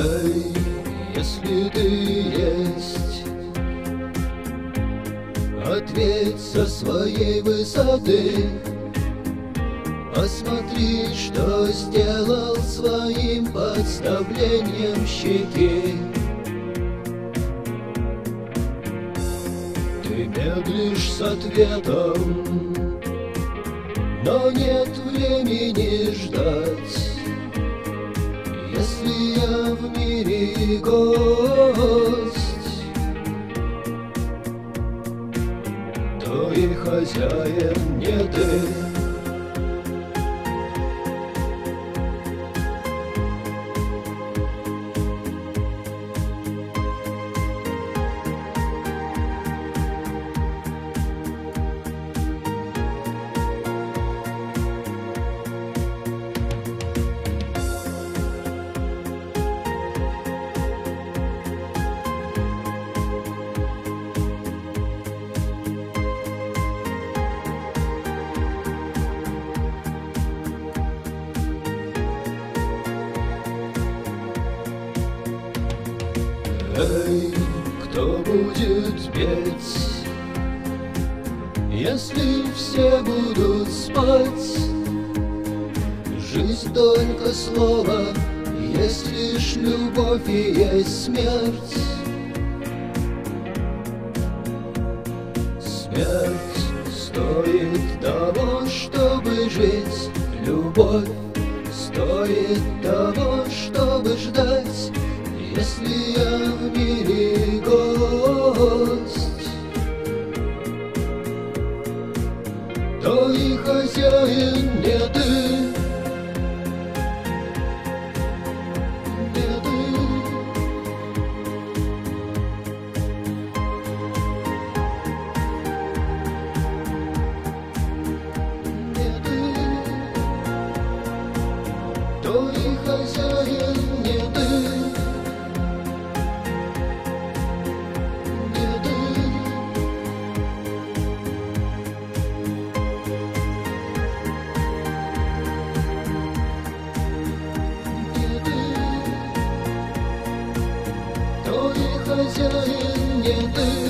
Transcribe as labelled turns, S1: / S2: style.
S1: Эй, если ты есть, ответь со своей высоты. Посмотри, что сделал своим подставлением щеки. Ты медлишь с ответом, но нет времени ждать. Если я в мире гость, то и хозяин не ты. Эй, кто будет петь, если все будут спать? Жизнь только слово, есть лишь любовь и есть смерть. Смерть стоит того, чтобы жить. Любовь стоит того, чтобы ждать. Если я в мире гость, то и хозяин не ты. То и хозяин не ты. То и хозяин не ты.